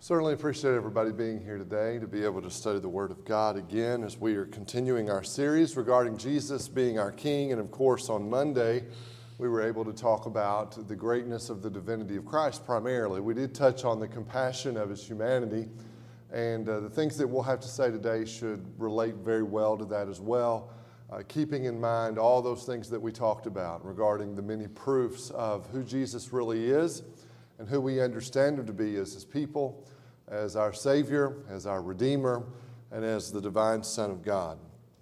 Certainly appreciate everybody being here today to be able to study the Word of God again as we are continuing our series regarding Jesus being our King. And of course, on Monday, we were able to talk about the greatness of the divinity of Christ primarily. We did touch on the compassion of His humanity, and the things that we'll have to say today should relate very well to that as well, keeping in mind all those things that we talked about regarding the many proofs of who Jesus really is and who we understand Him to be as His people, as our Savior, as our Redeemer, and as the divine Son of God.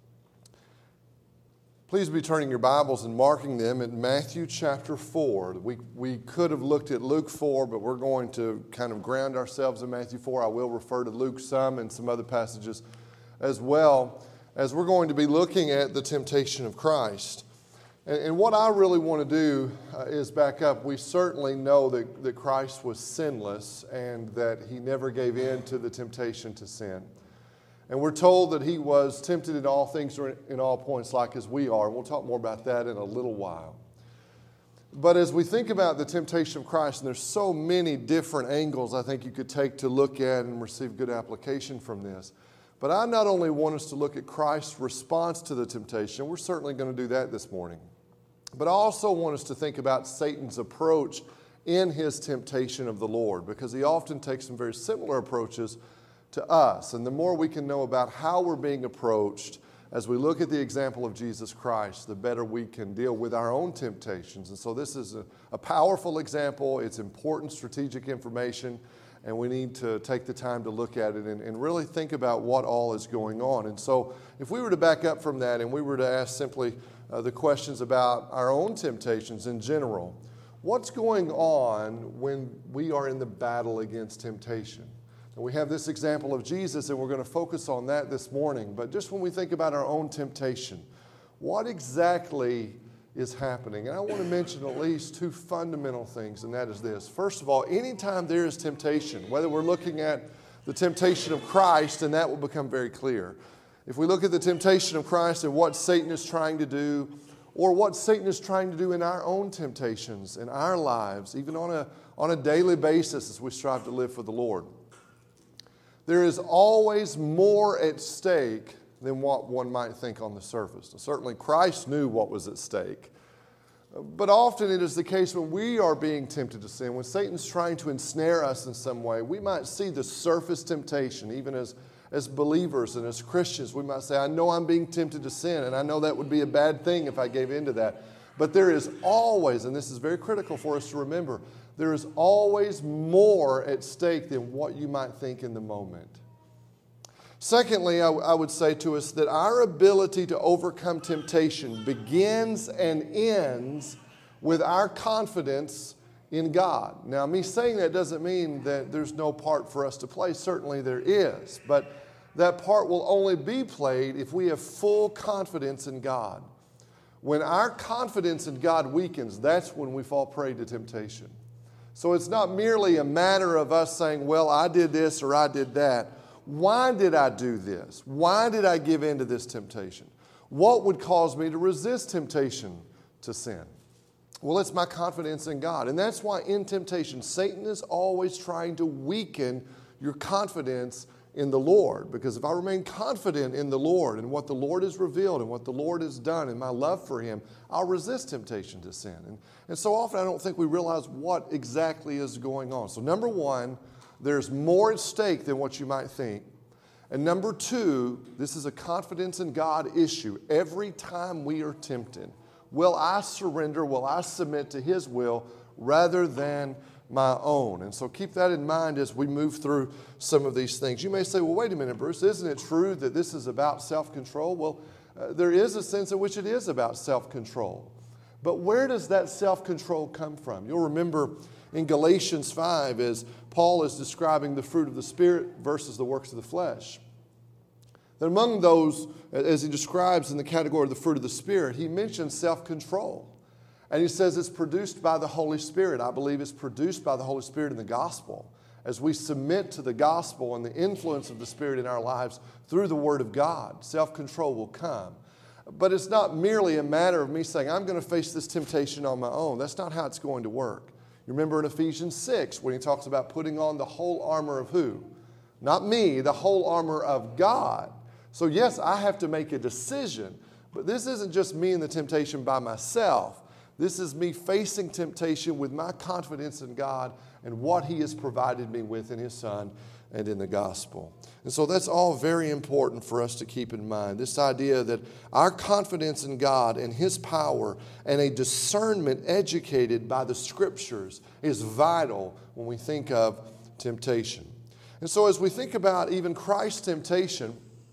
Please be turning your Bibles and marking them at Matthew chapter 4. We could have looked at Luke 4, but we're going to kind of ground ourselves in Matthew 4. I will refer to Luke some and some other passages as well, as we're going to be looking at the temptation of Christ. And what I really want to do is back up. We certainly know that Christ was sinless and that He never gave in to the temptation to sin. And we're told that He was tempted in all things or in all points like as we are. And we'll talk more about that in a little while. But as we think about the temptation of Christ, and there's so many different angles I think you could take to look at and receive good application from this. But I not only want us to look at Christ's response to the temptation, we're certainly going to do that this morning. But I also want us to think about Satan's approach in his temptation of the Lord, because he often takes some very similar approaches to us. And the more we can know about how we're being approached as we look at the example of Jesus Christ, the better we can deal with our own temptations. And so this is a powerful example. It's important strategic information, and we need to take the time to look at it and really think about what all is going on. And so if we were to back up from that and we were to ask simply the questions about our own temptations in general, what's going on when we are in the battle against temptation? And we have this example of Jesus, and we're going to focus on that this morning. But just when we think about our own temptation, what exactly is happening? And I want to mention at least two fundamental things, and that is this. First of all, anytime there is temptation, whether we're looking at the temptation of Christ, and that will become very clear. If we look at the temptation of Christ and what Satan is trying to do, or what Satan is trying to do in our own temptations, in our lives, even on a daily basis as we strive to live for the Lord, there is always more at stake than what one might think on the surface. Now, certainly Christ knew what was at stake. But often it is the case when we are being tempted to sin, when Satan's trying to ensnare us in some way, we might see the surface temptation, even as believers and as Christians. We might say, I know I'm being tempted to sin, and I know that would be a bad thing if I gave in to that. But there is always, and this is very critical for us to remember, there is always more at stake than what you might think in the moment. Secondly, I would say to us that our ability to overcome temptation begins and ends with our confidence in God. Now, me saying that doesn't mean that there's no part for us to play. Certainly there is. But that part will only be played if we have full confidence in God. When our confidence in God weakens, that's when we fall prey to temptation. So it's not merely a matter of us saying, well, I did this or I did that. Why did I do this? Why did I give in to this temptation? What would cause me to resist temptation to sin? Well, it's my confidence in God. And that's why in temptation, Satan is always trying to weaken your confidence in the Lord. Because if I remain confident in the Lord and what the Lord has revealed and what the Lord has done and my love for Him, I'll resist temptation to sin. And so often I don't think we realize what exactly is going on. So number one, there's more at stake than what you might think. And number two, this is a confidence in God issue. Every time we are tempted, will I surrender, will I submit to His will rather than my own? And so keep that in mind as we move through some of these things. You may say, well, wait a minute, Bruce, isn't it true that this is about self-control? Well, there is a sense in which it is about self-control. But where does that self-control come from? You'll remember in Galatians 5, as Paul is describing the fruit of the Spirit versus the works of the flesh, that among those, as he describes in the category of the fruit of the Spirit, he mentions self-control. And he says it's produced by the Holy Spirit. I believe it's produced by the Holy Spirit in the gospel. As we submit to the gospel and the influence of the Spirit in our lives through the Word of God, self-control will come. But it's not merely a matter of me saying, I'm going to face this temptation on my own. That's not how it's going to work. You remember in Ephesians 6 when he talks about putting on the whole armor of who? Not me, the whole armor of God. So yes, I have to make a decision, but this isn't just me and the temptation by myself. This is me facing temptation with my confidence in God and what he has provided me with in his Son and in the gospel. And so that's all very important for us to keep in mind. This idea that our confidence in God and his power and a discernment educated by the scriptures is vital when we think of temptation. And so as we think about even Christ's temptation,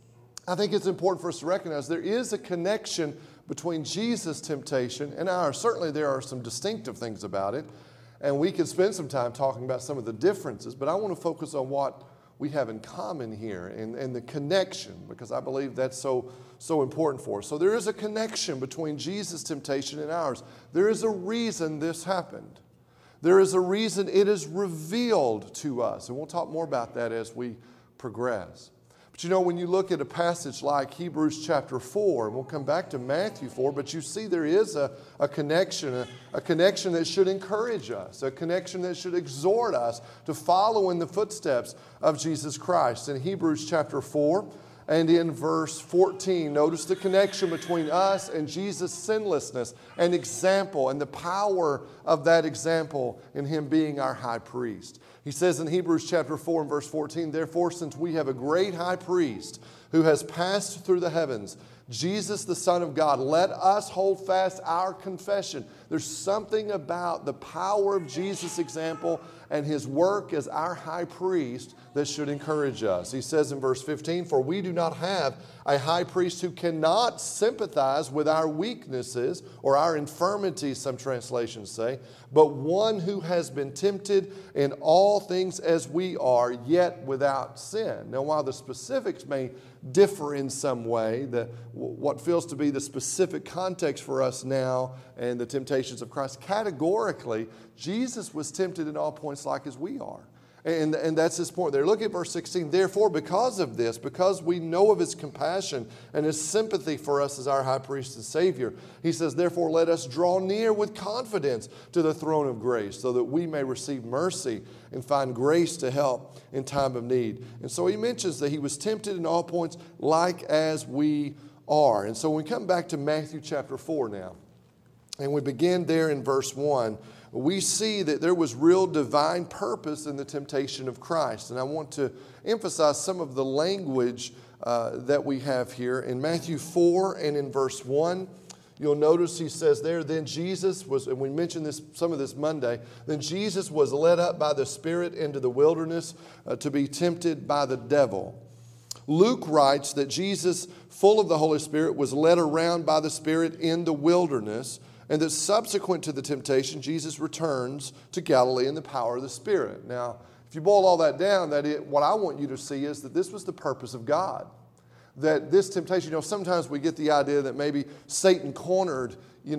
I think it's important for us to recognize there is a connection between Jesus' temptation and ours. Certainly there are some distinctive things about it, and we can spend some time talking about some of the differences, but I want to focus on what we have in common here and the connection, because I believe that's so important for us. So there is a connection between Jesus' temptation and ours. There is a reason this happened. There is a reason it is revealed to us, and we'll talk more about that as we progress. But you know, when you look at a passage like Hebrews chapter 4, and we'll come back to Matthew 4, but you see there is a connection that should encourage us, a connection that should exhort us to follow in the footsteps of Jesus Christ. In Hebrews chapter 4 and in verse 14, notice the connection between us and Jesus' sinlessness and example and the power of that example in him being our high priest. He says in Hebrews chapter 4 and verse 14, therefore, since we have a great high priest who has passed through the heavens, Jesus, the Son of God, let us hold fast our confession. There's something about the power of Jesus' example and his work as our high priest that should encourage us. He says in verse 15, for we do not have a high priest who cannot sympathize with our weaknesses or our infirmities, some translations say, but one who has been tempted in all things as we are, yet without sin. Now, while the specifics may differ in some way, what feels to be the specific context for us now and the temptations of Christ, categorically, Jesus was tempted in all points like as we are. And that's his point there. Look at verse 16. Therefore, because of this, because we know of his compassion and his sympathy for us as our high priest and Savior, he says, therefore, let us draw near with confidence to the throne of grace so that we may receive mercy and find grace to help in time of need. And so he mentions that he was tempted in all points like as we are. And so when we come back to Matthew chapter 4 now, and we begin there in verse 1, we see that there was real divine purpose in the temptation of Christ. And I want to emphasize some of the language that we have here. In Matthew 4 and in verse 1, you'll notice he says there, then Jesus was, and we mentioned some of this Monday, then Jesus was led up by the Spirit into the wilderness to be tempted by the devil. Luke writes that Jesus, full of the Holy Spirit, was led around by the Spirit in the wilderness, and that subsequent to the temptation, Jesus returns to Galilee in the power of the Spirit. Now, if you boil all that down, what I want you to see is that this was the purpose of God. That this temptation, sometimes we get the idea that maybe Satan cornered,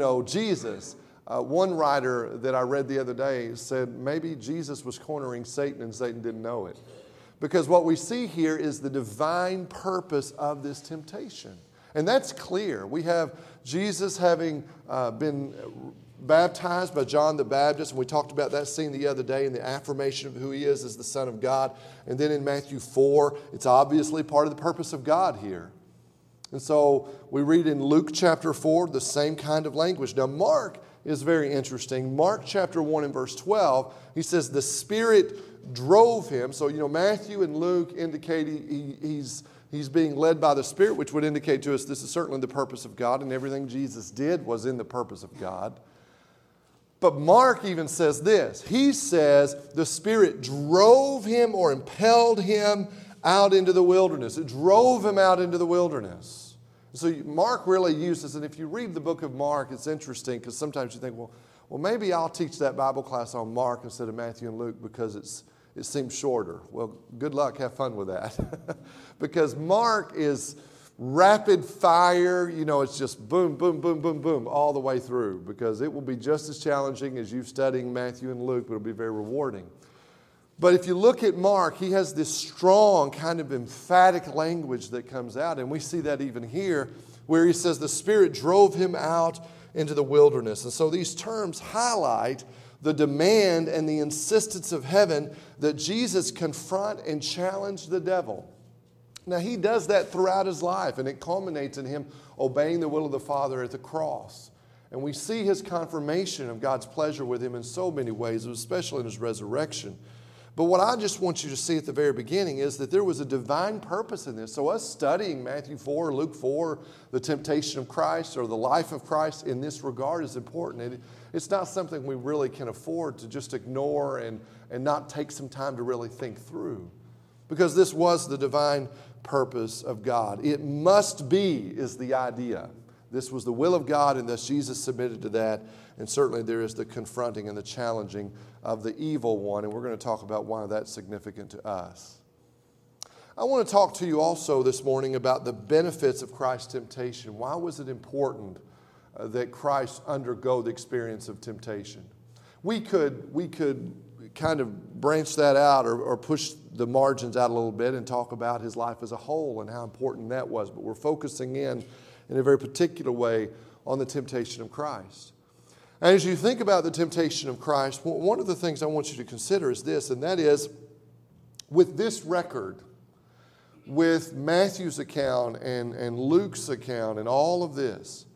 Jesus. One writer that I read the other day said maybe Jesus was cornering Satan and Satan didn't know it. Because what we see here is the divine purpose of this temptation. And that's clear. We have Jesus having been baptized by John the Baptist, and we talked about that scene the other day in the affirmation of who he is as the Son of God. And then in Matthew 4, it's obviously part of the purpose of God here. And so we read in Luke chapter 4 the same kind of language. Now Mark is very interesting. Mark chapter 1 and verse 12, he says the Spirit drove him. So, Matthew and Luke indicate he's being led by the Spirit, which would indicate to us this is certainly the purpose of God, and everything Jesus did was in the purpose of God. But Mark even says this. He says the Spirit drove him or impelled him out into the wilderness. It drove him out into the wilderness. So Mark really uses, and if you read the book of Mark, it's interesting because sometimes you think, well, maybe I'll teach that Bible class on Mark instead of Matthew and Luke because it seems shorter. Well, good luck. Have fun with that. Because Mark is rapid fire. It's just boom, boom, boom, boom, boom all the way through because it will be just as challenging as you studying Matthew and Luke, but it'll be very rewarding. But if you look at Mark, he has this strong kind of emphatic language that comes out. And we see that even here where he says the Spirit drove him out into the wilderness. And so these terms highlight the demand and the insistence of heaven that Jesus confront and challenge the devil. Now, he does that throughout his life, and it culminates in him obeying the will of the Father at the cross. And we see his confirmation of God's pleasure with him in so many ways, especially in his resurrection. But what I just want you to see at the very beginning is that there was a divine purpose in this. So us studying Matthew 4, Luke 4, the temptation of Christ or the life of Christ in this regard is important. It's not something we really can afford to just ignore and not take some time to really think through. Because this was the divine purpose of God. It must be is the idea. This was the will of God, and thus Jesus submitted to that. And certainly there is the confronting and the challenging of the evil one, and we're going to talk about why that's significant to us. I want to talk to you also this morning about the benefits of Christ's temptation. Why was it important that Christ undergo the experience of temptation? We could kind of branch that out or push the margins out a little bit and talk about his life as a whole and how important that was, but we're focusing in a very particular way on the temptation of Christ. And as you think about the temptation of Christ, one of the things I want you to consider is this, and that is, with this record, with Matthew's account and Luke's account and all of this,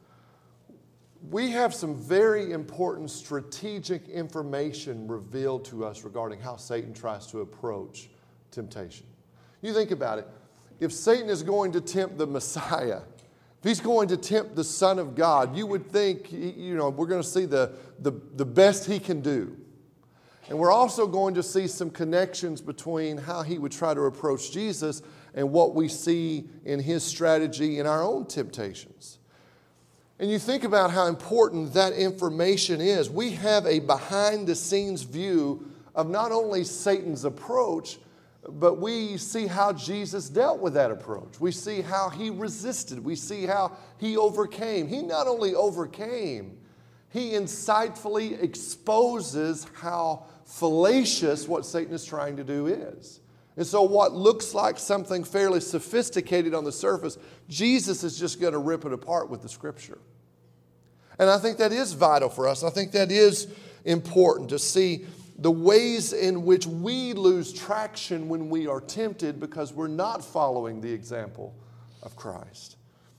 we have some very important strategic information revealed to us regarding how Satan tries to approach temptation. You think about it. If Satan is going to tempt the Messiah, if he's going to tempt the Son of God, you would think, we're going to see the best he can do. And we're also going to see some connections between how he would try to approach Jesus and what we see in his strategy in our own temptations. And you think about how important that information is. We have a behind-the-scenes view of not only Satan's approach, but we see how Jesus dealt with that approach. We see how he resisted. We see how he overcame. He not only overcame, he insightfully exposes how fallacious what Satan is trying to do is. And so what looks like something fairly sophisticated on the surface, Jesus is just going to rip it apart with the Scripture. And I think that is vital for us. I think that is important to see the ways in which we lose traction when we are tempted because we're not following the example of Christ.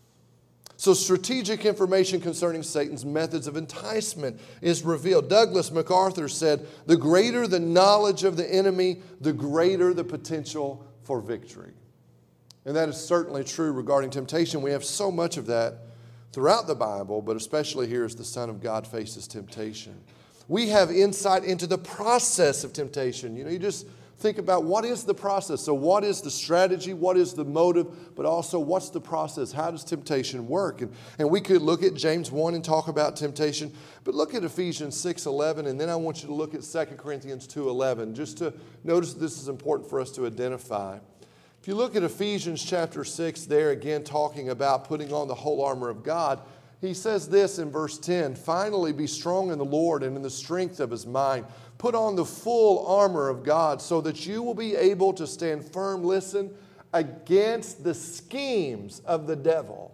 So strategic information concerning Satan's methods of enticement is revealed. Douglas MacArthur said, "The greater the knowledge of the enemy, the greater the potential for victory." And that is certainly true regarding temptation. We have so much of that throughout the Bible, but especially here as the Son of God faces temptation. We have insight into the process of temptation. You just think about what is the process. So what is the strategy? What is the motive? But also what's the process? How does temptation work? And we could look at James 1 and talk about temptation. But look at Ephesians 6:11, and then I want you to look at 2 Corinthians 2:11, just to notice that this is important for us to identify. If you look at Ephesians chapter 6 there, again talking about putting on the whole armor of God, he says this in verse 10, "Finally be strong in the Lord and in the strength of his might. Put on the full armor of God so that you will be able to stand firm," listen, "against the schemes of the devil."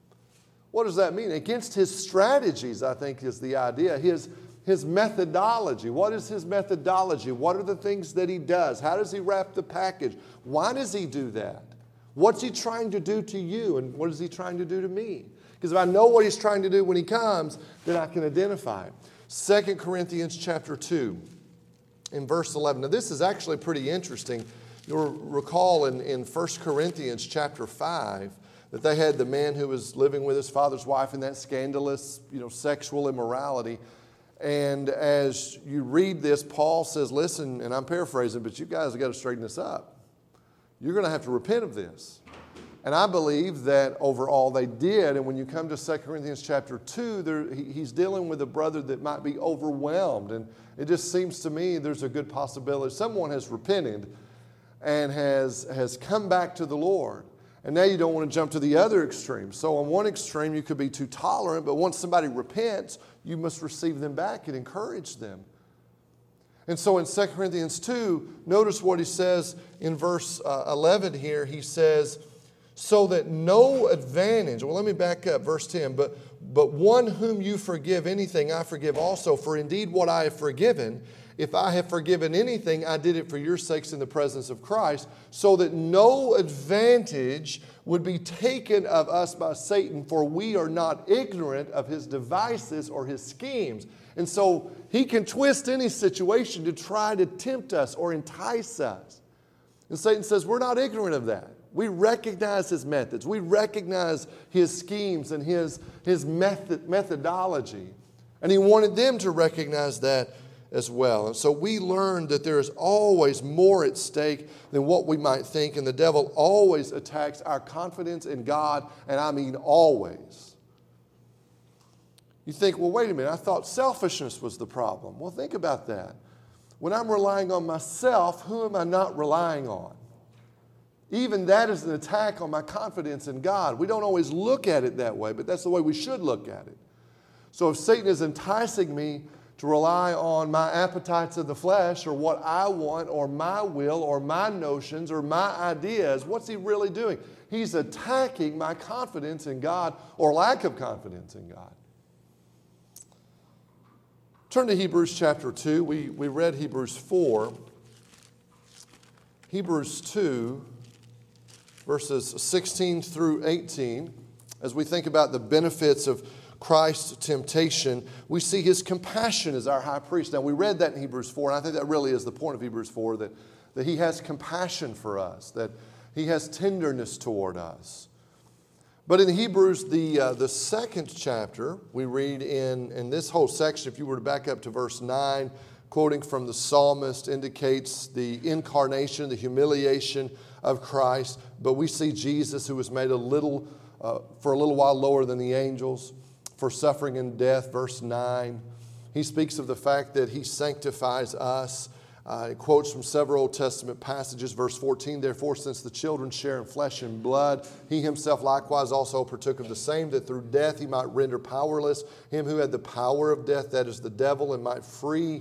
What does that mean? Against his strategies, I think is the idea. His methodology. What is his methodology? What are the things that he does? How does he wrap the package? Why does he do that? What's he trying to do to you, and what is he trying to do to me? Because if I know what he's trying to do when he comes, then I can identify. 2 Corinthians chapter 2, in verse 11. Now this is actually pretty interesting. You'll recall in 1 Corinthians chapter 5 that they had the man who was living with his father's wife in that scandalous, sexual immorality. And as you read this, Paul says, listen, and I'm paraphrasing, but you guys have got to straighten this up. You're going to have to repent of this. And I believe that overall they did. And when you come to 2 Corinthians chapter 2, he's dealing with a brother that might be overwhelmed. And it just seems to me there's a good possibility someone has repented and has come back to the Lord. And now you don't want to jump to the other extreme. So on one extreme, you could be too tolerant, but once somebody repents, you must receive them back and encourage them. And so in 2 Corinthians 2, notice what he says in verse 11 here. He says, so that no advantage. Well, let me back up, verse 10. But one whom you forgive anything, I forgive also. For indeed what I have forgiven, if I have forgiven anything, I did it for your sakes in the presence of Christ, so that no advantage would be taken of us by Satan, for we are not ignorant of his devices or his schemes. And so he can twist any situation to try to tempt us or entice us. And Satan says, we're not ignorant of that. We recognize his methods. We recognize his schemes and his methodology. And he wanted them to recognize that as well. And so we learned that there is always more at stake than what we might think. And the devil always attacks our confidence in God. And I mean always. You think, well, wait a minute. I thought selfishness was the problem. Well, think about that. When I'm relying on myself, who am I not relying on? Even that is an attack on my confidence in God. We don't always look at it that way, but that's the way we should look at it. So if Satan is enticing me to rely on my appetites of the flesh or what I want or my will or my notions or my ideas, what's he really doing? He's attacking my confidence in God or lack of confidence in God. Turn to Hebrews chapter 2. We read Hebrews 4. Hebrews 2, verses 16 through 18. As we think about the benefits of Christ's temptation, we see his compassion as our high priest. Now, we read that in Hebrews 4, and I think that really is the point of Hebrews 4, that he has compassion for us, that he has tenderness toward us. But in Hebrews, the second chapter, we read in this whole section, if you were to back up to verse 9, quoting from the psalmist, indicates the incarnation, the humiliation of Christ. But we see Jesus, who was made for a little while lower than the angels, for suffering and death, verse 9. He speaks of the fact that he sanctifies us. He quotes from several Old Testament passages. Verse 14, therefore, since the children share in flesh and blood, he himself likewise also partook of the same, that through death he might render powerless him who had the power of death, that is the devil, and might free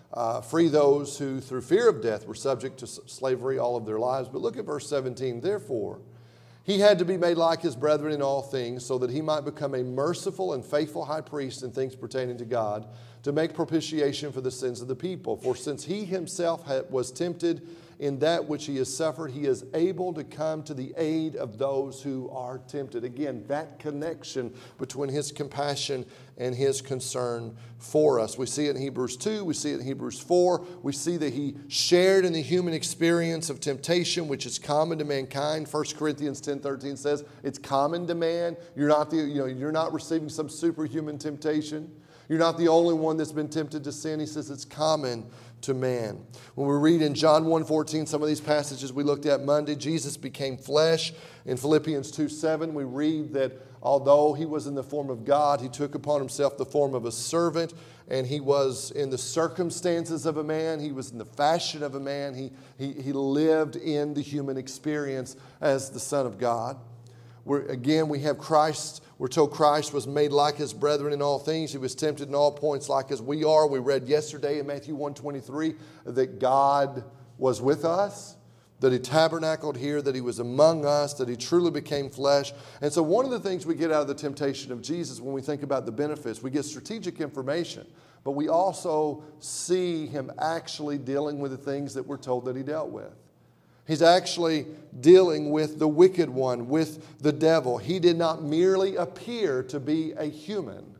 those who through fear of death were subject to slavery all of their lives. But look at verse 17, therefore, he had to be made like his brethren in all things, so that he might become a merciful and faithful high priest in things pertaining to God, to make propitiation for the sins of the people. For since he himself was tempted in that which he has suffered, he is able to come to the aid of those who are tempted. Again, that connection between his compassion and his concern for us. We see it in Hebrews 2, we see it in Hebrews 4. We see that he shared in the human experience of temptation, which is common to mankind. 1 Corinthians 10:13 says it's common to man. You're not receiving some superhuman temptation. You're not the only one that's been tempted to sin. He says it's common to man. When we read in John 1:14, some of these passages we looked at Monday, Jesus became flesh. In Philippians 2:7, we read that although he was in the form of God, he took upon himself the form of a servant, and he was in the circumstances of a man. He was in the fashion of a man. He lived in the human experience as the Son of God. We have Christ. We're told Christ was made like his brethren in all things. He was tempted in all points like as we are. We read yesterday in Matthew 1:23 that God was with us, that he tabernacled here, that he was among us, that he truly became flesh. And so one of the things we get out of the temptation of Jesus when we think about the benefits, we get strategic information, but we also see him actually dealing with the things that we're told that he dealt with. He's actually dealing with the wicked one, with the devil. He did not merely appear to be a human.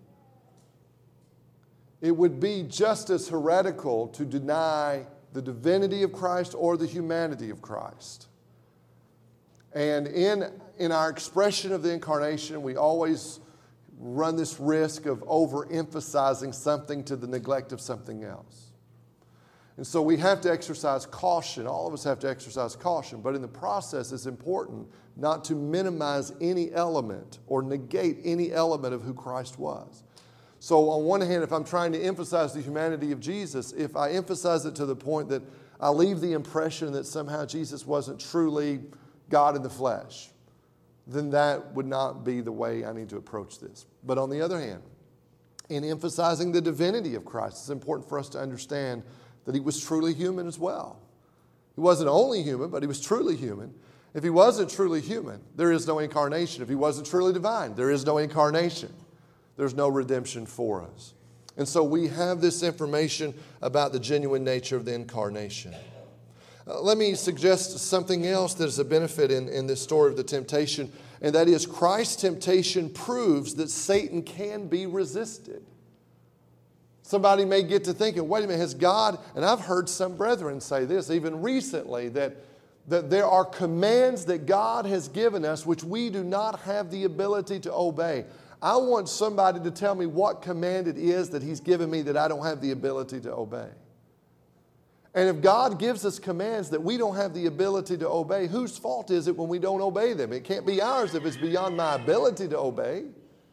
It would be just as heretical to deny the divinity of Christ or the humanity of Christ. And in our expression of the incarnation, we always run this risk of overemphasizing something to the neglect of something else. And so we have to exercise caution. All of us have to exercise caution. But in the process, it's important not to minimize any element or negate any element of who Christ was. So on one hand, if I'm trying to emphasize the humanity of Jesus, if I emphasize it to the point that I leave the impression that somehow Jesus wasn't truly God in the flesh, then that would not be the way I need to approach this. But on the other hand, in emphasizing the divinity of Christ, it's important for us to understand that he was truly human as well. He wasn't only human, but he was truly human. If he wasn't truly human, there is no incarnation. If he wasn't truly divine, there is no incarnation. There's no redemption for us. And so we have this information about the genuine nature of the incarnation. Let me suggest something else that is a benefit in this story of the temptation, and that is Christ's temptation proves that Satan can be resisted. Somebody may get to thinking, wait a minute, has God, and I've heard some brethren say this even recently, that there are commands that God has given us which we do not have the ability to obey. I want somebody to tell me what command it is that He's given me that I don't have the ability to obey. And if God gives us commands that we don't have the ability to obey, whose fault is it when we don't obey them? It can't be ours if it's beyond my ability to obey.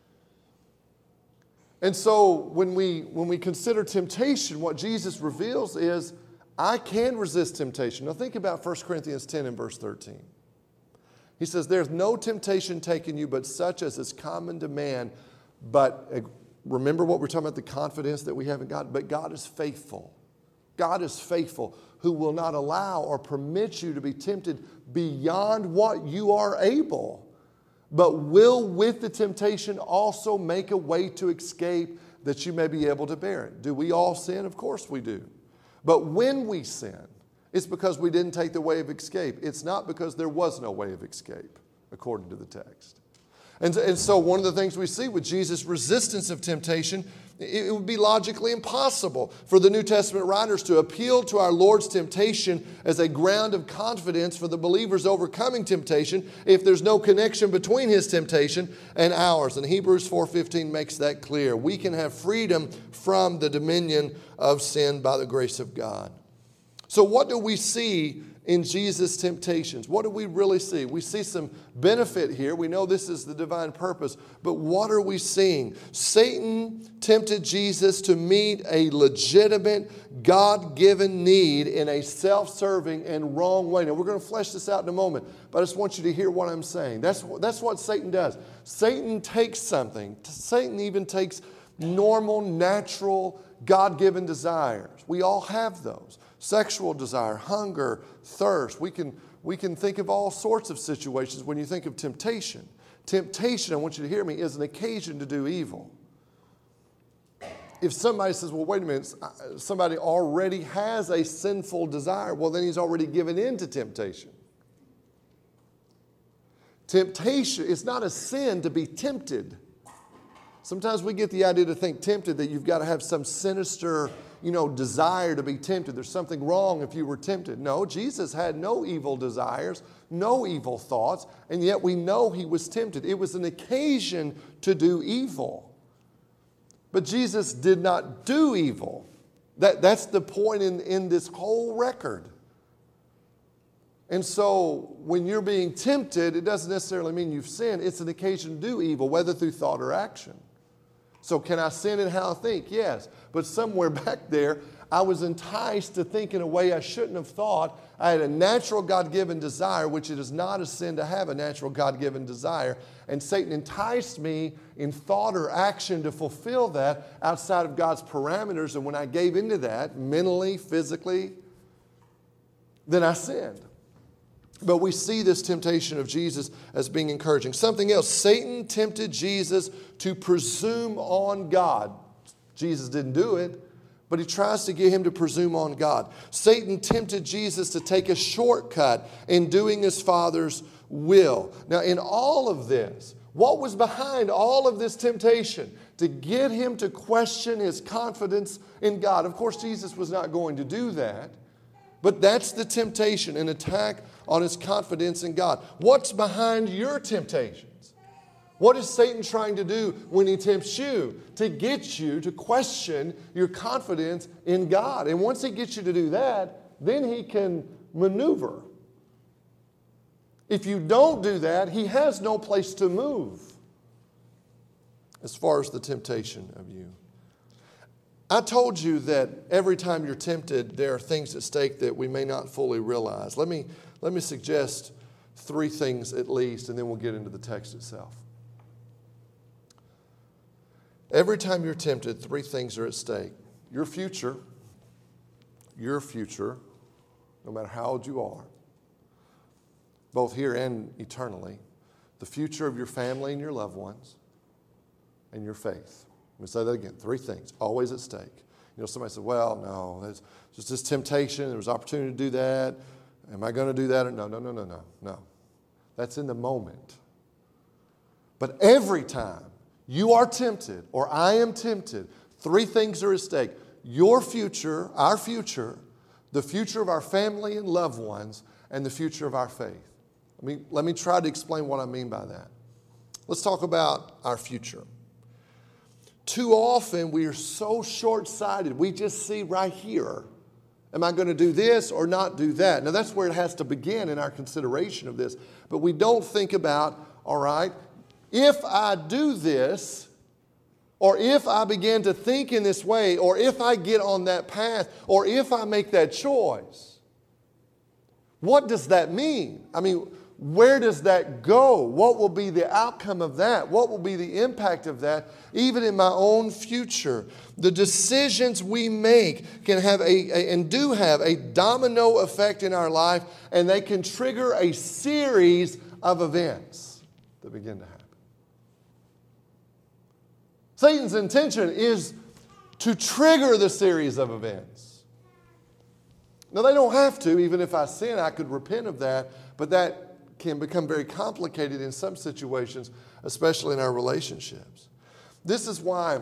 And so when we consider temptation, what Jesus reveals is, I can resist temptation. Now think about 1 Corinthians 10 and verse 13. He says, there's no temptation taken you but such as is common to man. But remember what we're talking about, the confidence that we have in God. But God is faithful. God is faithful, who will not allow or permit you to be tempted beyond what you are able, but will with the temptation also make a way to escape that you may be able to bear it. Do we all sin? Of course we do. But when we sin, it's because we didn't take the way of escape. It's not because there was no way of escape, according to the text. And so one of the things we see with Jesus' resistance of temptation, it would be logically impossible for the New Testament writers to appeal to our Lord's temptation as a ground of confidence for the believers overcoming temptation if there's no connection between His temptation and ours. And Hebrews 4:15 makes that clear. We can have freedom from the dominion of sin by the grace of God. So what do we see in Jesus' temptations? What do we really see? We see some benefit here. We know this is the divine purpose. But what are we seeing? Satan tempted Jesus to meet a legitimate, God-given need in a self-serving and wrong way. Now, we're going to flesh this out in a moment, but I just want you to hear what I'm saying. That's what Satan does. Satan takes something. Satan even takes normal, natural, God-given desires. We all have those. Sexual desire, hunger, thirst. We can think of all sorts of situations when you think of temptation. Temptation, I want you to hear me, is an occasion to do evil. If somebody says, well, wait a minute, somebody already has a sinful desire, well, then he's already given in to temptation. Temptation, it's not a sin to be tempted. Sometimes we get the idea to think tempted that you've got to have some sinister desire to be tempted. There's something wrong if you were tempted. No, Jesus had no evil desires, no evil thoughts, and yet we know He was tempted. It was an occasion to do evil. But Jesus did not do evil. That's the point in this whole record. And so when you're being tempted, it doesn't necessarily mean you've sinned. It's an occasion to do evil, whether through thought or action. So can I sin in how I think? Yes. But somewhere back there, I was enticed to think in a way I shouldn't have thought. I had a natural God-given desire, which it is not a sin to have a natural God-given desire. And Satan enticed me in thought or action to fulfill that outside of God's parameters. And when I gave into that, mentally, physically, then I sinned. But we see this temptation of Jesus as being encouraging. Something else, Satan tempted Jesus to presume on God. Jesus didn't do it, but he tries to get him to presume on God. Satan tempted Jesus to take a shortcut in doing his Father's will. Now, in all of this, what was behind all of this temptation? To get him to question his confidence in God. Of course, Jesus was not going to do that. But that's the temptation, an attack on his confidence in God. What's behind your temptations? What is Satan trying to do when he tempts you? To get you to question your confidence in God. And once he gets you to do that, then he can maneuver. If you don't do that, he has no place to move as far as the temptation of you. I told you that every time you're tempted, there are things at stake that we may not fully realize. Let me suggest 3 things at least, and then we'll get into the text itself. Every time you're tempted, 3 things are at stake. Your future, no matter how old you are. both here and eternally, the future of your family and your loved ones, and your faith. Let me say that again. 3 things, always at stake. Somebody said, well, no, there's just this temptation. There was opportunity to do that. Am I going to do that? No. That's in the moment. But every time you are tempted or I am tempted, 3 things are at stake. Your future, our future, the future of our family and loved ones, and the future of our faith. Let me try to explain what I mean by that. Let's talk about our future. Too often we are so short-sighted. We just see right here. Am I going to do this or not do that? Now that's where it has to begin in our consideration of this. But we don't think about, all right, if I do this, or if I begin to think in this way, or if I get on that path, or if I make that choice, what does that mean? Where does that go? What will be the outcome of that? What will be the impact of that, even in my own future? The decisions we make can have and do have a domino effect in our life, and they can trigger a series of events that begin to happen. Satan's intention is to trigger the series of events. Now, they don't have to. Even if I sin, I could repent of that, but that can become very complicated in some situations, especially in our relationships. This is why,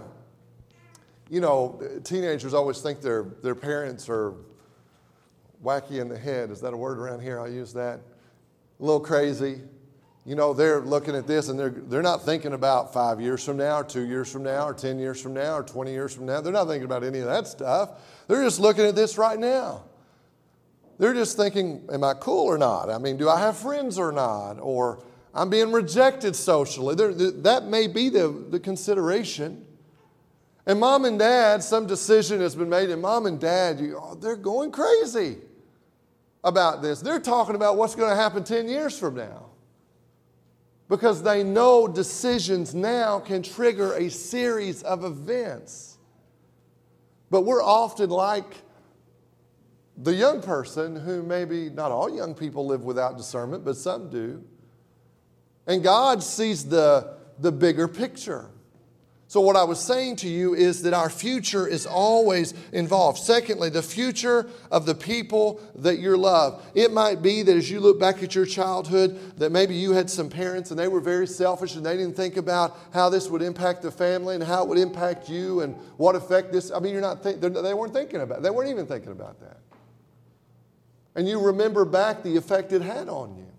teenagers always think their parents are wacky in the head. Is that a word around here? I'll use that. A little crazy. They're looking at this and they're not thinking about 5 years from now or 2 years from now or 10 years from now or 20 years from now. They're not thinking about any of that stuff. They're just looking at this right now. They're just thinking, am I cool or not? Do I have friends or not? Or I'm being rejected socially. That may be the consideration. And mom and dad, some decision has been made, and mom and dad, they're going crazy about this. They're talking about what's going to happen 10 years from now. Because they know decisions now can trigger a series of events. But we're often like the young person who maybe not all young people live without discernment, but some do. And God sees the bigger picture. So what I was saying to you is that our future is always involved. Secondly, the future of the people that you love. It might be that as you look back at your childhood, that maybe you had some parents and they were very selfish and they didn't think about how this would impact the family and how it would impact you and what effect this. They weren't thinking about it. They weren't even thinking about that. And you remember back the effect it had on you.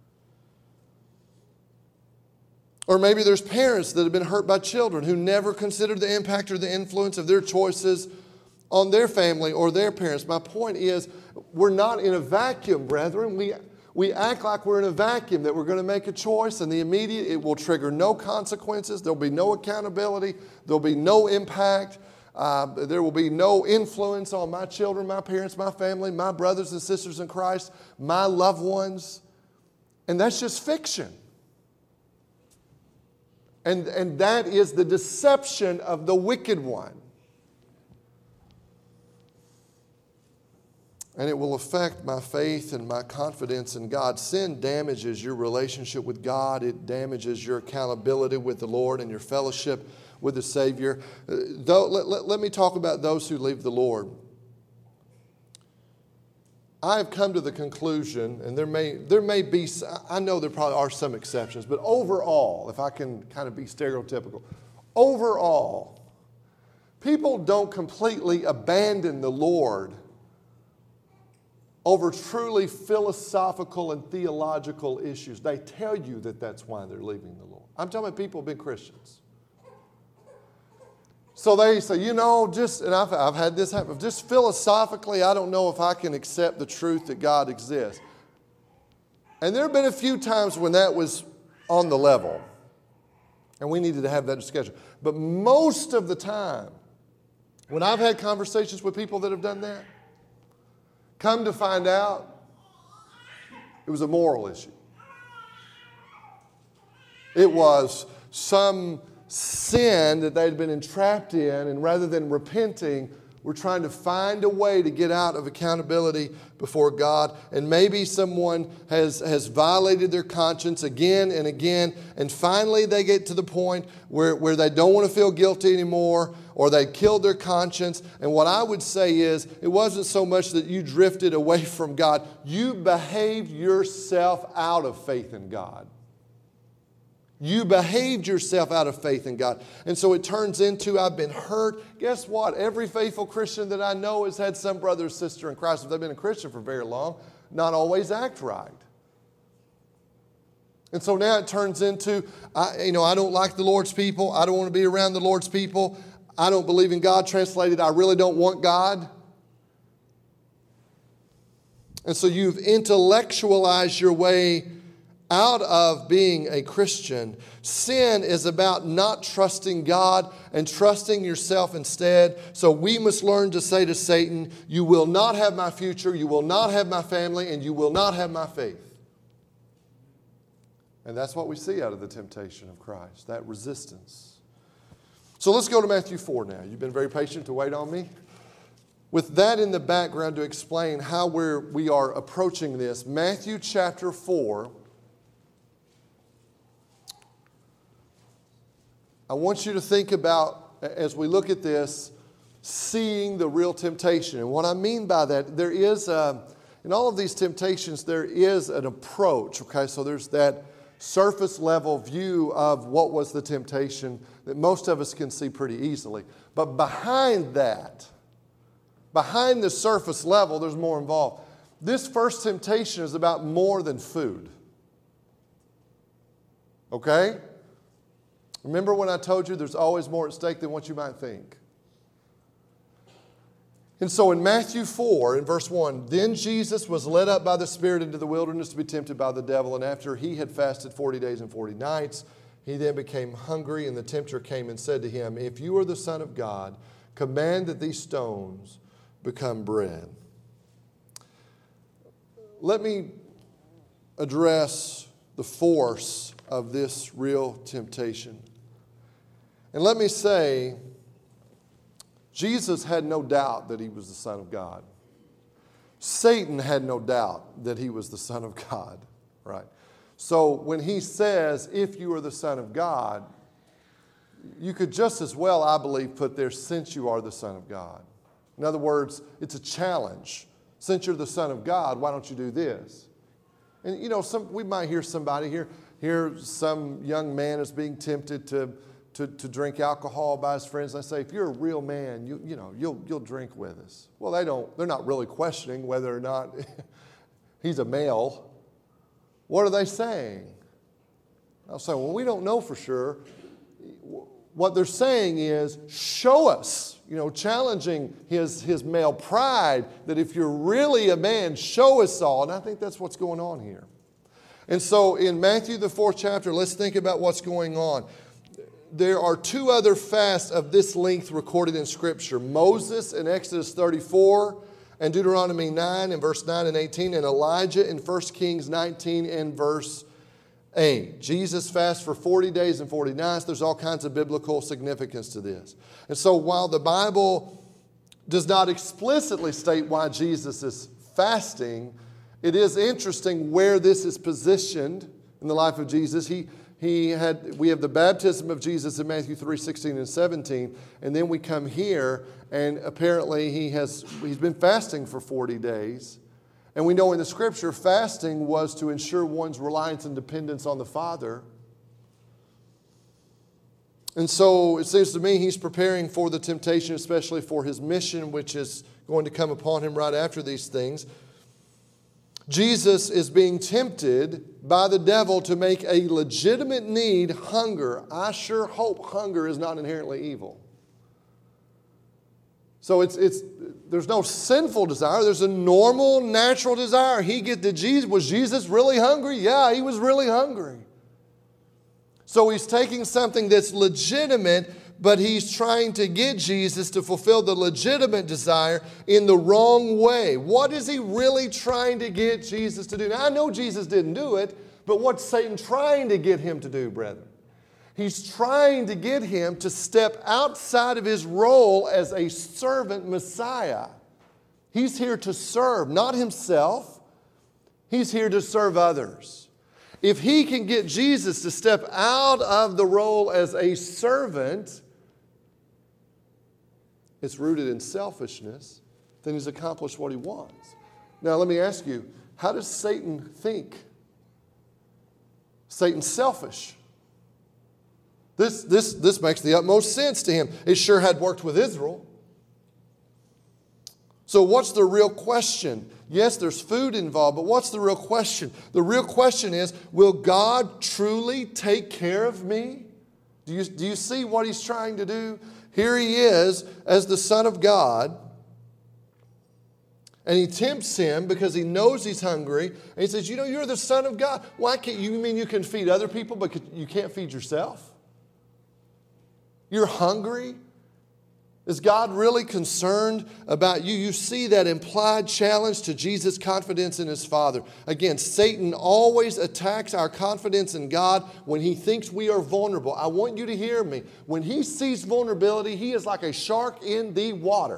Or maybe there's parents that have been hurt by children who never considered the impact or the influence of their choices on their family or their parents. My point is, we're not in a vacuum, brethren. We act like we're in a vacuum, that we're going to make a choice and the immediate, it will trigger no consequences. There'll be no accountability. There'll be no impact. There will be no influence on my children, my parents, my family, my brothers and sisters in Christ, my loved ones. And that's just fiction. And that is the deception of the wicked one. And it will affect my faith and my confidence in God. Sin damages your relationship with God. It damages your accountability with the Lord and your fellowship with the Savior. Let me talk about those who leave the Lord. I have come to the conclusion, and there may be, I know there probably are some exceptions, but overall, if I can kind of be stereotypical, overall, people don't completely abandon the Lord over truly philosophical and theological issues. They tell you that that's why they're leaving the Lord. I'm talking about people who have been Christians. So they say, and I've had this happen, just philosophically, I don't know if I can accept the truth that God exists. And there have been a few times when that was on the level, and we needed to have that discussion. But most of the time, when I've had conversations with people that have done that, come to find out, it was a moral issue. It was some sin that they'd been entrapped in, and rather than repenting, We're trying to find a way to get out of accountability before God. And maybe someone has violated their conscience again and again. And finally they get to the point where they don't want to feel guilty anymore, or they killed their conscience. And what I would say is, it wasn't so much that you drifted away from God. You behaved yourself out of faith in God. You behaved yourself out of faith in God. And so it turns into, I've been hurt. Guess what? Every faithful Christian that I know has had some brother or sister in Christ, if they've been a Christian for very long, not always act right. And so now it turns into, I don't like the Lord's people. I don't want to be around the Lord's people. I don't believe in God. Translated, I really don't want God. And so you've intellectualized your way out of being a Christian. Sin is about not trusting God and trusting yourself instead. So we must learn to say to Satan, you will not have my future, you will not have my family, and you will not have my faith. And that's what we see out of the temptation of Christ, that resistance. So let's go to Matthew 4 now. You've been very patient to wait on me. With that in the background to explain how we are approaching this, Matthew chapter 4, I want you to think about, as we look at this, seeing the real temptation. And what I mean by that, there is, in all of these temptations, there is an approach, okay? So there's that surface level view of what was the temptation that most of us can see pretty easily. But behind that, behind the surface level, there's more involved. This first temptation is about more than food. Okay? Remember when I told you there's always more at stake than what you might think? And so in Matthew 4, in verse 1, then Jesus was led up by the Spirit into the wilderness to be tempted by the devil. And after he had fasted 40 days and 40 nights, he then became hungry. And the tempter came and said to him, if you are the Son of God, command that these stones become bread. Let me address the force of this real temptation. And let me say, Jesus had no doubt that he was the Son of God. Satan had no doubt that he was the Son of God, right? So when he says, if you are the Son of God, you could just as well, I believe, put there, since you are the Son of God. In other words, it's a challenge. Since you're the Son of God, why don't you do this? And we might hear somebody here some young man is being tempted to drink alcohol by his friends. I say, if you're a real man, you'll drink with us. Well, they're not really questioning whether or not he's a male. What are they saying? I'll say, well, we don't know for sure. What they're saying is, show us, challenging his male pride, that if you're really a man, show us all. And I think that's what's going on here. And so in Matthew, the 4th chapter, let's think about what's going on. There are two other fasts of this length recorded in Scripture. Moses in Exodus 34 and Deuteronomy 9 in verse 9 and 18, and Elijah in 1 Kings 19 and verse 8. Jesus fasts for 40 days and 40 nights. There's all kinds of biblical significance to this. And so while the Bible does not explicitly state why Jesus is fasting, it is interesting where this is positioned in the life of Jesus. We have the baptism of Jesus in Matthew 3, 16 and 17, and then we come here, and apparently he's been fasting for 40 days. And we know in the Scripture, fasting was to ensure one's reliance and dependence on the Father. And so it seems to me he's preparing for the temptation, especially for his mission, which is going to come upon him right after these things. Jesus is being tempted by the devil to make a legitimate need hunger. I sure hope hunger is not inherently evil. So there's no sinful desire. There's a normal, natural desire. Was Jesus really hungry? Yeah, he was really hungry. So he's taking something that's legitimate, but he's trying to get Jesus to fulfill the legitimate desire in the wrong way. What is he really trying to get Jesus to do? Now, I know Jesus didn't do it, but what's Satan trying to get him to do, brethren? He's trying to get him to step outside of his role as a servant Messiah. He's here to serve, not himself. He's here to serve others. If he can get Jesus to step out of the role as a servant, it's rooted in selfishness, then he's accomplished what he wants. Now let me ask you, how does Satan think? Satan's selfish. This makes the utmost sense to him. It sure had worked with Israel. So what's the real question? Yes, there's food involved, but what's the real question? The real question is, will God truly take care of me? Do you see what he's trying to do? Here he is as the Son of God, and he tempts him because he knows he's hungry, and he says, you're the Son of God. Why can't you mean you can feed other people, but you can't feed yourself? You're hungry? Is God really concerned about you? You see that implied challenge to Jesus' confidence in his Father. Again, Satan always attacks our confidence in God when he thinks we are vulnerable. I want you to hear me. When he sees vulnerability, he is like a shark in the water.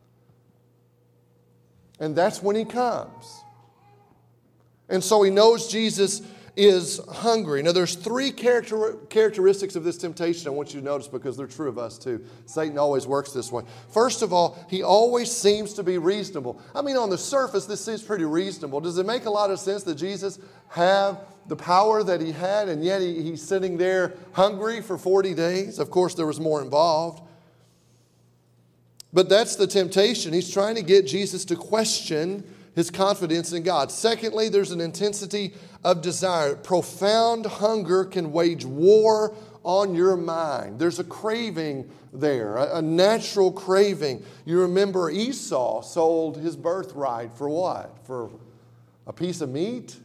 And that's when he comes. And so he knows Jesus is hungry. Now there's three characteristics of this temptation I want you to notice because they're true of us too. Satan always works this way. First of all, he always seems to be reasonable. I mean, on the surface, this seems pretty reasonable. Does it make a lot of sense that Jesus have the power that he had and yet he's sitting there hungry for 40 days? Of course, there was more involved. But that's the temptation. He's trying to get Jesus to question his confidence in God. Secondly, there's an intensity of desire. Profound hunger can wage war on your mind. There's a craving there, a natural craving. You remember Esau sold his birthright for what? For a piece of meat?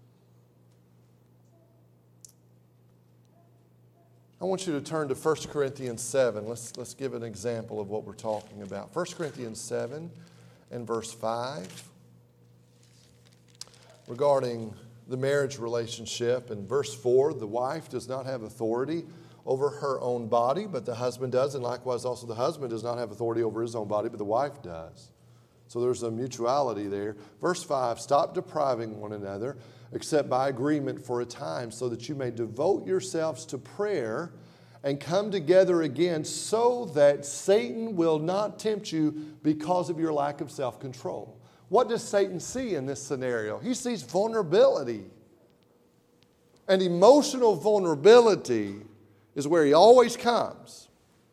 I want you to turn to 1 Corinthians 7. Let's give an example of what we're talking about. 1 Corinthians 7 and verse 5. Regarding the marriage relationship. In verse 4, the wife does not have authority over her own body, but the husband does, and likewise also the husband does not have authority over his own body, but the wife does. So there's a mutuality there. Verse 5, stop depriving one another, except by agreement for a time, so that you may devote yourselves to prayer and come together again, so that Satan will not tempt you because of your lack of self-control. What does Satan see in this scenario? He sees vulnerability. And emotional vulnerability is where he always comes.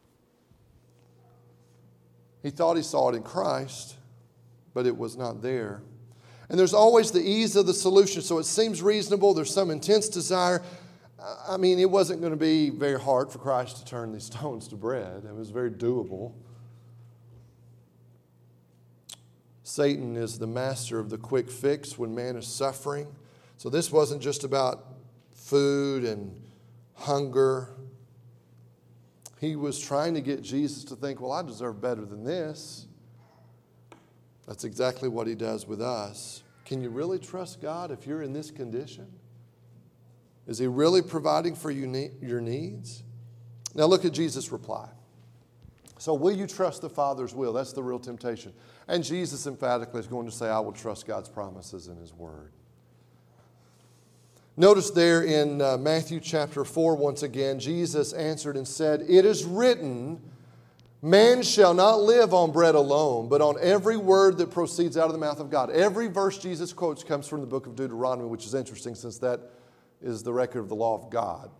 He thought he saw it in Christ, but it was not there. And there's always the ease of the solution. So it seems reasonable. There's some intense desire. I mean, it wasn't going to be very hard for Christ to turn these stones to bread. It was very doable. Satan is the master of the quick fix when man is suffering. So this wasn't just about food and hunger. He was trying to get Jesus to think, well, I deserve better than this. That's exactly what he does with us. Can you really trust God if you're in this condition? Is he really providing for your needs? Now look at Jesus' reply. So will you trust the Father's will? That's the real temptation. And Jesus emphatically is going to say, I will trust God's promises in his word. Notice there in Matthew chapter 4, once again, Jesus answered and said, it is written, man shall not live on bread alone, but on every word that proceeds out of the mouth of God. Every verse Jesus quotes comes from the book of Deuteronomy, which is interesting since that is the record of the law of God.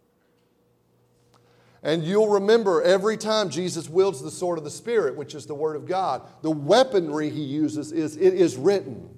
And you'll remember every time Jesus wields the sword of the Spirit, which is the Word of God, the weaponry he uses is, it is written.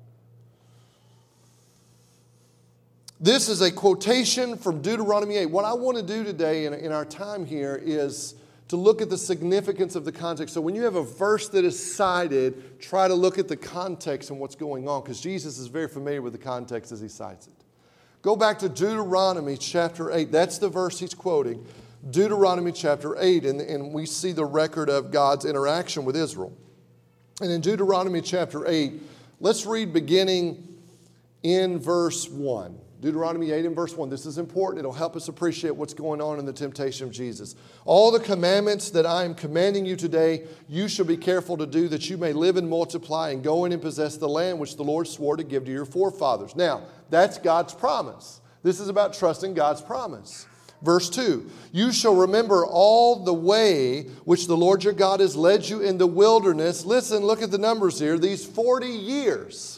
This is a quotation from Deuteronomy 8. What I want to do today in our time here is to look at the significance of the context. So when you have a verse that is cited, try to look at the context and what's going on, because Jesus is very familiar with the context as he cites it. Go back to Deuteronomy chapter 8. That's the verse he's quoting. Deuteronomy chapter 8, and we see the record of God's interaction with Israel. And in Deuteronomy chapter 8, let's read beginning in verse 1. Deuteronomy 8 and verse 1. This is important. It'll help us appreciate what's going on in the temptation of Jesus. All the commandments that I am commanding you today, you shall be careful to do, that you may live and multiply and go in and possess the land which the Lord swore to give to your forefathers. Now, that's God's promise. This is about trusting God's promise. Verse 2, you shall remember all the way which the Lord your God has led you in the wilderness. Listen, look at the numbers here. These 40 years.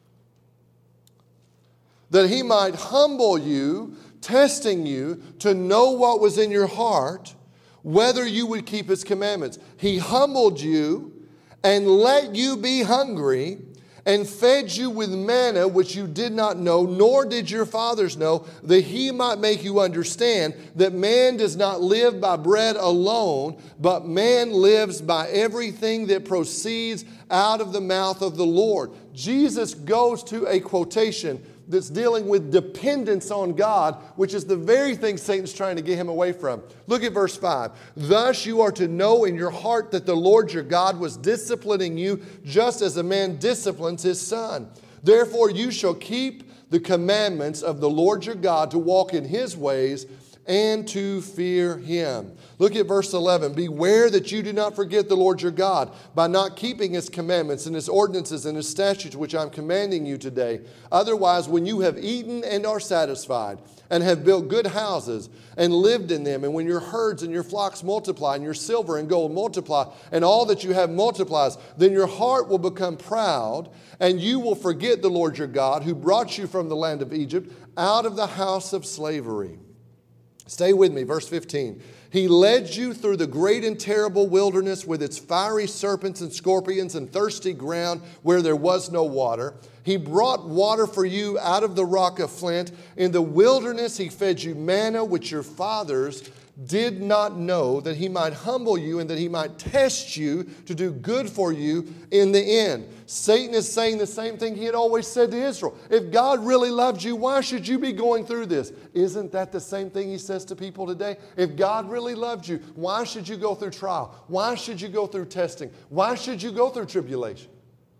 That he might humble you, testing you to know what was in your heart, whether you would keep his commandments. He humbled you and let you be hungry and fed you with manna which you did not know, nor did your fathers know, that he might make you understand that man does not live by bread alone, but man lives by everything that proceeds out of the mouth of the Lord. Jesus goes to a quotation that's dealing with dependence on God, which is the very thing Satan's trying to get him away from. Look at verse 5. Thus you are to know in your heart that the Lord your God was disciplining you, just as a man disciplines his son. Therefore you shall keep the commandments of the Lord your God to walk in his ways and to fear him. Look at verse 11. Beware that you do not forget the Lord your God by not keeping his commandments and his ordinances and his statutes which I'm commanding you today. Otherwise, when you have eaten and are satisfied and have built good houses and lived in them, and when your herds and your flocks multiply and your silver and gold multiply and all that you have multiplies, then your heart will become proud and you will forget the Lord your God who brought you from the land of Egypt out of the house of slavery. Stay with me, verse 15. He led you through the great and terrible wilderness with its fiery serpents and scorpions and thirsty ground where there was no water. He brought water for you out of the rock of flint. In the wilderness he fed you manna which your fathers did not know, that he might humble you and that he might test you to do good for you in the end. Satan is saying the same thing he had always said to Israel. If God really loved you, why should you be going through this? Isn't that the same thing he says to people today? If God really loved you, why should you go through trial? Why should you go through testing? Why should you go through tribulation?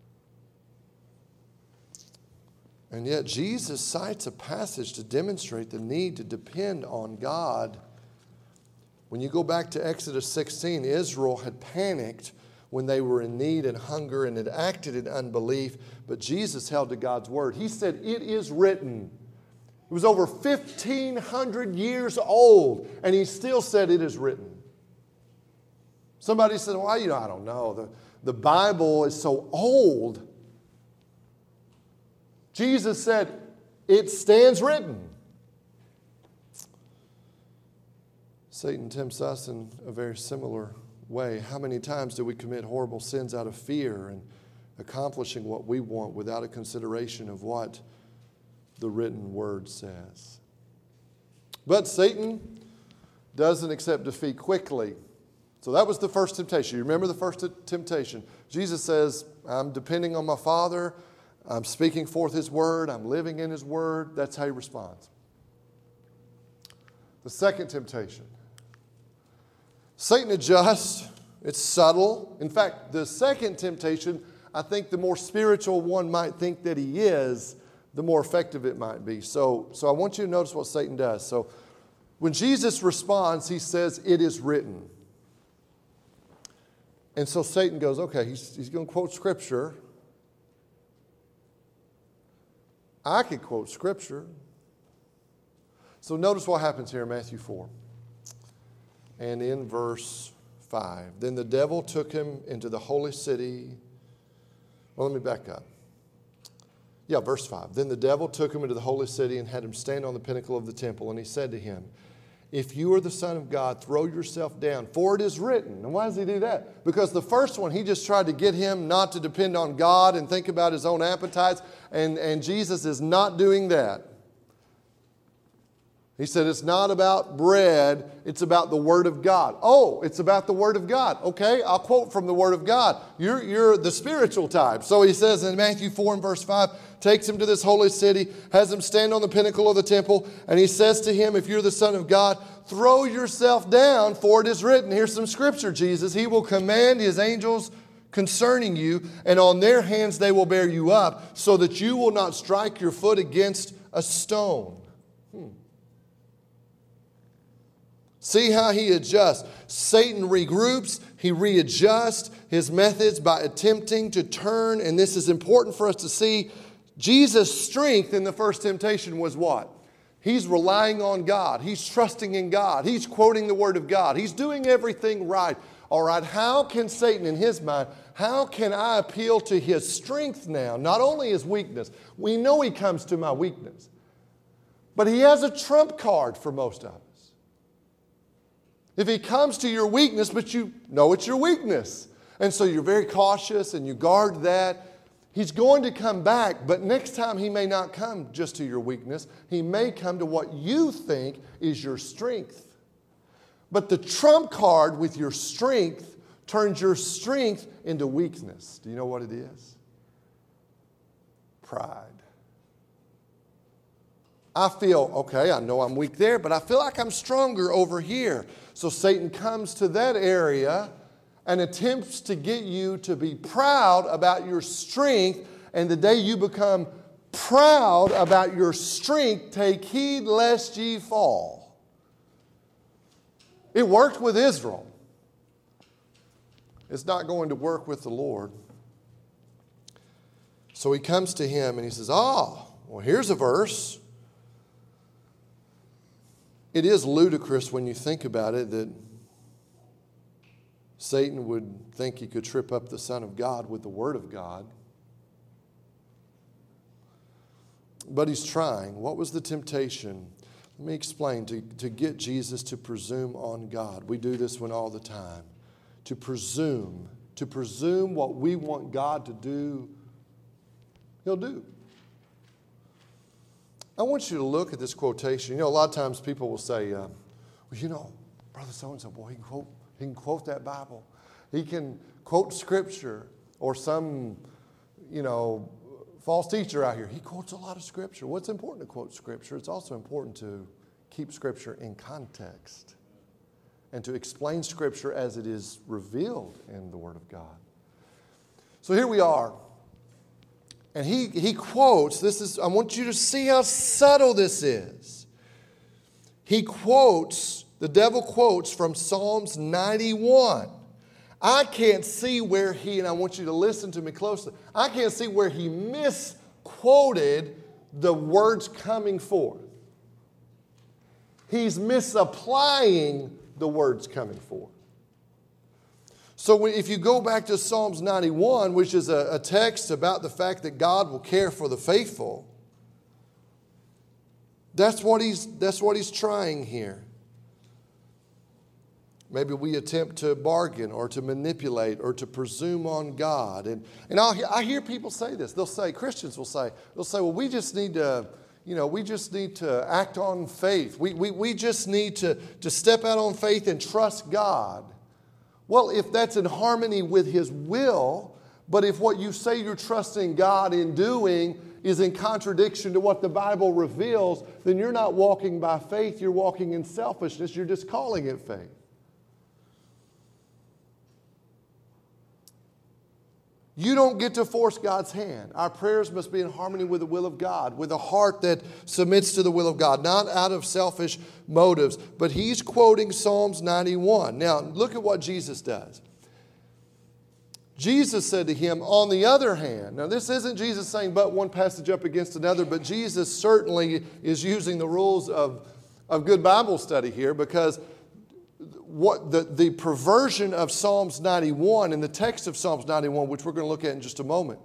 And yet Jesus cites a passage to demonstrate the need to depend on God. When you go back to Exodus 16, Israel had panicked when they were in need and hunger and had acted in unbelief, but Jesus held to God's word. He said, it is written. It was over 1,500 years old, and he still said, it is written. Somebody said, well, I don't know. The Bible is so old. Jesus said, it stands written. Satan tempts us in a very similar way. How many times do we commit horrible sins out of fear and accomplishing what we want without a consideration of what the written word says? But Satan doesn't accept defeat quickly. So that was the first temptation. You remember the first temptation? Jesus says, I'm depending on my Father. I'm speaking forth his word. I'm living in his word. That's how he responds. The second temptation. Satan adjusts. It's subtle. In fact, the second temptation, I think the more spiritual one might think that he is, the more effective it might be. So I want you to notice what Satan does. So when Jesus responds, he says, it is written. And so Satan goes, okay, he's going to quote Scripture. I could quote Scripture. So notice what happens here in Matthew 4. And in verse 5. Then the devil took him into the holy city. Well, let me back up. Yeah, verse 5. Then the devil took him into the holy city and had him stand on the pinnacle of the temple. And he said to him, if you are the Son of God, throw yourself down, for it is written. And why does he do that? Because the first one, he just tried to get him not to depend on God and think about his own appetites. And Jesus is not doing that. He said, it's not about bread, it's about the Word of God. Oh, it's about the Word of God. Okay, I'll quote from the Word of God. You're the spiritual type. So he says in Matthew 4 and verse 5, takes him to this holy city, has him stand on the pinnacle of the temple, and he says to him, if you're the Son of God, throw yourself down, for it is written. Here's some scripture, Jesus. He will command his angels concerning you, and on their hands they will bear you up, so that you will not strike your foot against a stone. See how he adjusts. Satan regroups, he readjusts his methods by attempting to turn, and this is important for us to see. Jesus' strength in the first temptation was what? He's relying on God. He's trusting in God. He's quoting the Word of God. He's doing everything right. All right, how can Satan in his mind, how can I appeal to his strength now? Not only his weakness. We know he comes to my weakness. But he has a trump card for most of us. If he comes to your weakness, but you know it's your weakness, and so you're very cautious and you guard that, he's going to come back, but next time he may not come just to your weakness. He may come to what you think is your strength. But the trump card with your strength turns your strength into weakness. Do you know what it is? Pride. I feel, okay, I know I'm weak there, but I feel like I'm stronger over here. So Satan comes to that area and attempts to get you to be proud about your strength. And the day you become proud about your strength, take heed lest ye fall. It worked with Israel. It's not going to work with the Lord. So he comes to him and he says, well, here's a verse. It is ludicrous when you think about it that Satan would think he could trip up the Son of God with the Word of God. But he's trying. What was the temptation? Let me explain. To get Jesus to presume on God. We do this one all the time. To presume what we want God to do, he'll do. I want you to look at this quotation. You know, a lot of times people will say, Brother so-and-so, boy, he can quote that Bible. He can quote Scripture. Or some, false teacher out here. He quotes a lot of Scripture. Well, it's important to quote Scripture. It's also important to keep Scripture in context and to explain Scripture as it is revealed in the Word of God. So here we are. And he quotes, I want you to see how subtle this is. The devil quotes from Psalms 91. I can't see where and I want you to listen to me closely, I can't see where he misquoted the words coming forth. He's misapplying the words coming forth. So if you go back to Psalms 91, which is a text about the fact that God will care for the faithful, that's what he's trying here. Maybe we attempt to bargain or to manipulate or to presume on God. And I hear people say this. Christians will say, well, we just need to, act on faith. We just need to step out on faith and trust God. Well, if that's in harmony with His will, but if what you say you're trusting God in doing is in contradiction to what the Bible reveals, then you're not walking by faith, you're walking in selfishness, you're just calling it faith. You don't get to force God's hand. Our prayers must be in harmony with the will of God, with a heart that submits to the will of God, not out of selfish motives. But he's quoting Psalms 91. Now, look at what Jesus does. Jesus said to him, on the other hand, now this isn't Jesus saying but one passage up against another, but Jesus certainly is using the rules of good Bible study here, because what the perversion of Psalms 91 and the text of Psalms 91, which we're going to look at in just a moment,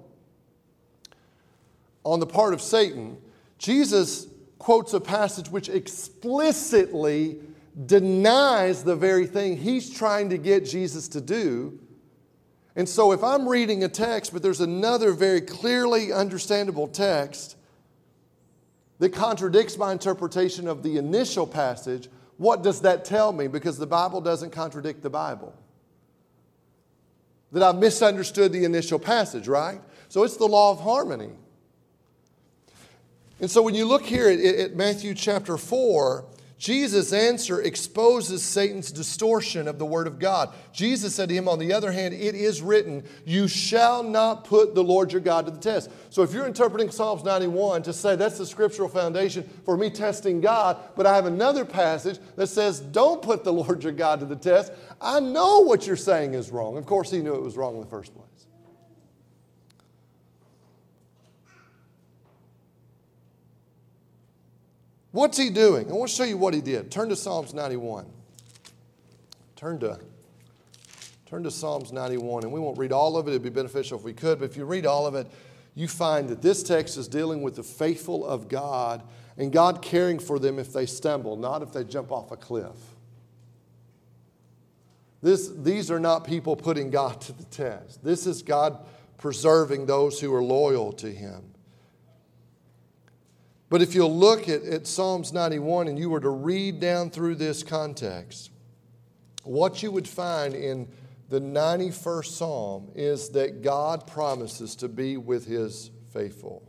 on the part of Satan, Jesus quotes a passage which explicitly denies the very thing he's trying to get Jesus to do. And so if I'm reading a text, but there's another very clearly understandable text that contradicts my interpretation of the initial passage, what does that tell me? Because the Bible doesn't contradict the Bible. That I've misunderstood the initial passage, right? So it's the law of harmony. And so when you look here at Matthew chapter 4, Jesus' answer exposes Satan's distortion of the Word of God. Jesus said to him, on the other hand, it is written, you shall not put the Lord your God to the test. So if you're interpreting Psalms 91 to say that's the scriptural foundation for me testing God, but I have another passage that says don't put the Lord your God to the test, I know what you're saying is wrong. Of course, he knew it was wrong in the first place. What's he doing? I want to show you what he did. Turn to Psalms 91. Turn to Psalms 91, and we won't read all of it. It'd be beneficial if we could, but if you read all of it, you find that this text is dealing with the faithful of God and God caring for them if they stumble, not if they jump off a cliff. These are not people putting God to the test. This is God preserving those who are loyal to Him. But if you'll look at Psalms 91 and you were to read down through this context, what you would find in the 91st Psalm is that God promises to be with His faithful.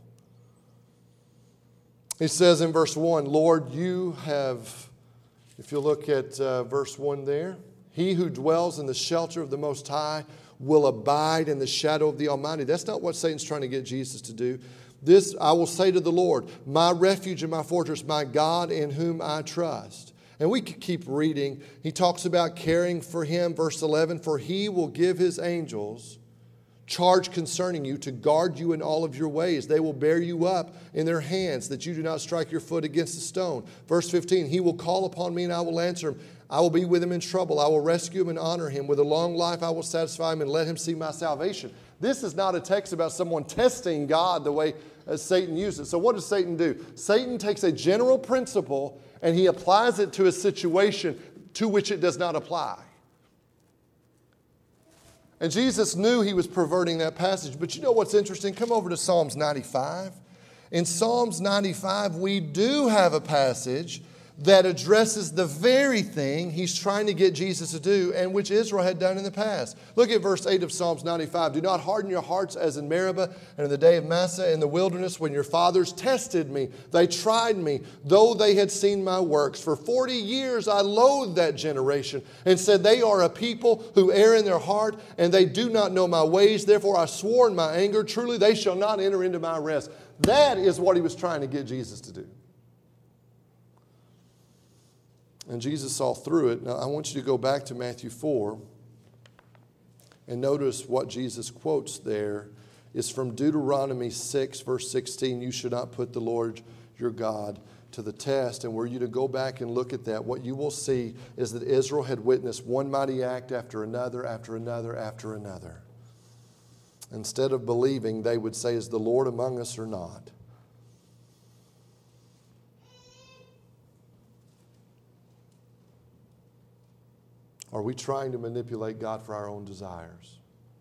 He says in verse 1, Lord, you have, if you look at verse 1 there, he who dwells in the shelter of the Most High will abide in the shadow of the Almighty. That's not what Satan's trying to get Jesus to do. This I will say to the Lord, my refuge and my fortress, my God in whom I trust. And we could keep reading. He talks about caring for him. Verse 11, for he will give his angels charge concerning you to guard you in all of your ways. They will bear you up in their hands that you do not strike your foot against a stone. Verse 15, he will call upon me and I will answer him. I will be with him in trouble. I will rescue him and honor him. With a long life I will satisfy him and let him see my salvation. This is not a text about someone testing God the way Satan used it. So what does Satan do? Satan takes a general principle and he applies it to a situation to which it does not apply. And Jesus knew he was perverting that passage. But you know what's interesting? Come over to Psalms 95. In Psalms 95, we do have a passage that addresses the very thing he's trying to get Jesus to do and which Israel had done in the past. Look at verse 8 of Psalms 95. Do not harden your hearts as in Meribah and in the day of Massah in the wilderness when your fathers tested me. They tried me, though they had seen my works. For 40 years I loathed that generation and said, they are a people who err in their heart and they do not know my ways. Therefore I swore in my anger, truly they shall not enter into my rest. That is what he was trying to get Jesus to do. And Jesus saw through it. Now, I want you to go back to Matthew 4 and notice what Jesus quotes there is from Deuteronomy 6, verse 16. You should not put the Lord your God to the test. And were you to go back and look at that, what you will see is that Israel had witnessed one mighty act after another, after another, after another. Instead of believing, they would say, is the Lord among us or not? Are we trying to manipulate God for our own desires?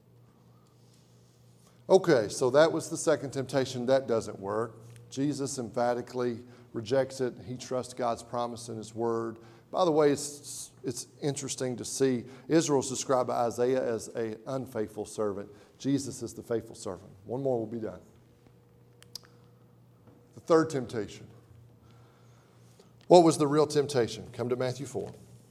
Okay, so that was the second temptation. That doesn't work. Jesus emphatically rejects it. He trusts God's promise in His Word. By the way, it's interesting to see Israel's described by Isaiah as an unfaithful servant. Jesus is the faithful servant. One more will be done. The third temptation. What was the real temptation? Come to Matthew 4.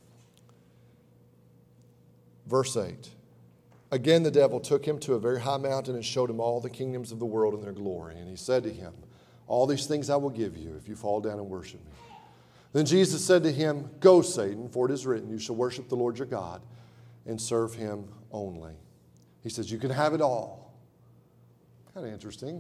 Verse 8. Again the devil took him to a very high mountain and showed him all the kingdoms of the world and their glory. And he said to him, all these things I will give you if you fall down and worship me. Then Jesus said to him, go, Satan, for it is written, you shall worship the Lord your God and serve him only. He says, you can have it all. Kind of interesting.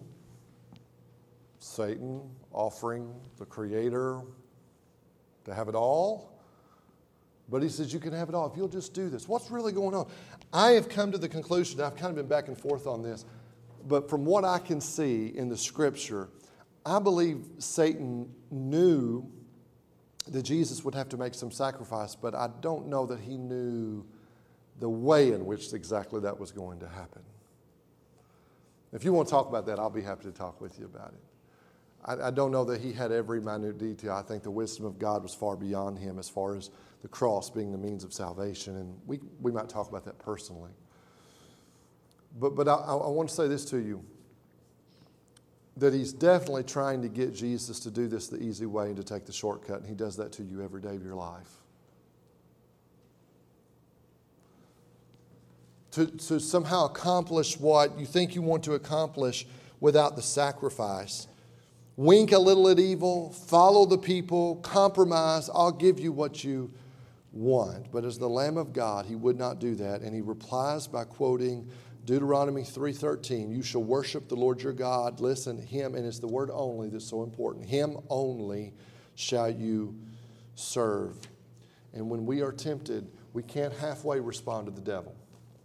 Satan offering the Creator to have it all. But he says, you can have it all if you'll just do this. What's really going on? I have come to the conclusion, I've kind of been back and forth on this, but from what I can see in the Scripture, I believe Satan knew that Jesus would have to make some sacrifice, but I don't know that he knew the way in which exactly that was going to happen. If you want to talk about that, I'll be happy to talk with you about it. I don't know that he had every minute detail. I think the wisdom of God was far beyond him as far as the cross being the means of salvation. And we might talk about that personally. But I want to say this to you. that he's definitely trying to get Jesus to do this the easy way and to take the shortcut, and he does that to you every day of your life. To somehow accomplish what you think you want to accomplish without the sacrifice. Wink a little at evil, follow the people, compromise, I'll give you what you want. But as the Lamb of God, he would not do that, and he replies by quoting Deuteronomy 3:13, you shall worship the Lord your God. Listen, him, and it's the word only that's so important. Him only shall you serve. And when we are tempted, we can't halfway respond to the devil.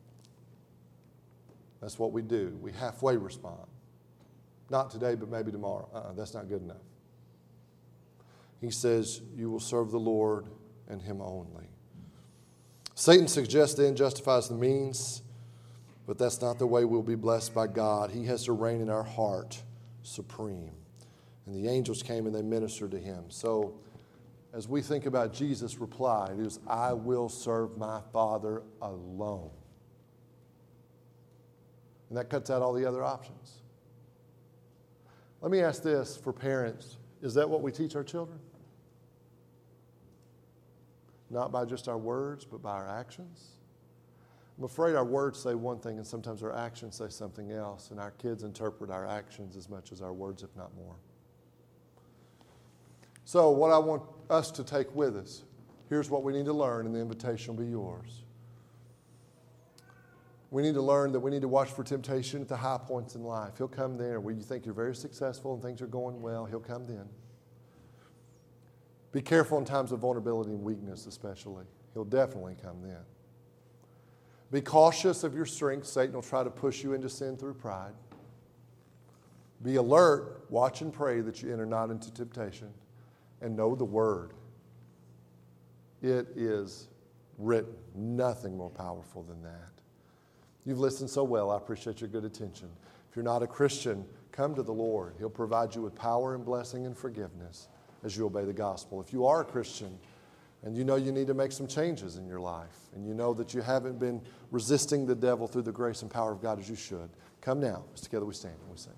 That's what we do. We halfway respond. Not today, but maybe tomorrow. That's not good enough. He says, you will serve the Lord and him only. Satan suggests the end justifies the means. But that's not the way we'll be blessed by God. He has to reign in our heart supreme. And the angels came and they ministered to him. So as we think about Jesus' reply, it is, I will serve my Father alone. And that cuts out all the other options. Let me ask this for parents. Is that what we teach our children? Not by just our words, but by our actions? I'm afraid our words say one thing and sometimes our actions say something else, and our kids interpret our actions as much as our words, if not more. So what I want us to take with us, here's what we need to learn, and the invitation will be yours. We need to learn that we need to watch for temptation at the high points in life. He'll come there where you think you're very successful and things are going well. He'll come then. Be careful in times of vulnerability and weakness especially. He'll definitely come then. Be cautious of your strength. Satan will try to push you into sin through pride. Be alert, watch and pray that you enter not into temptation, and know the word. It is written. Nothing more powerful than that. You've listened so well. I appreciate your good attention. If you're not a Christian, come to the Lord. He'll provide you with power and blessing and forgiveness as you obey the gospel. If you are a Christian, and you know you need to make some changes in your life, and you know that you haven't been resisting the devil through the grace and power of God as you should, come now. As together we stand and we sing.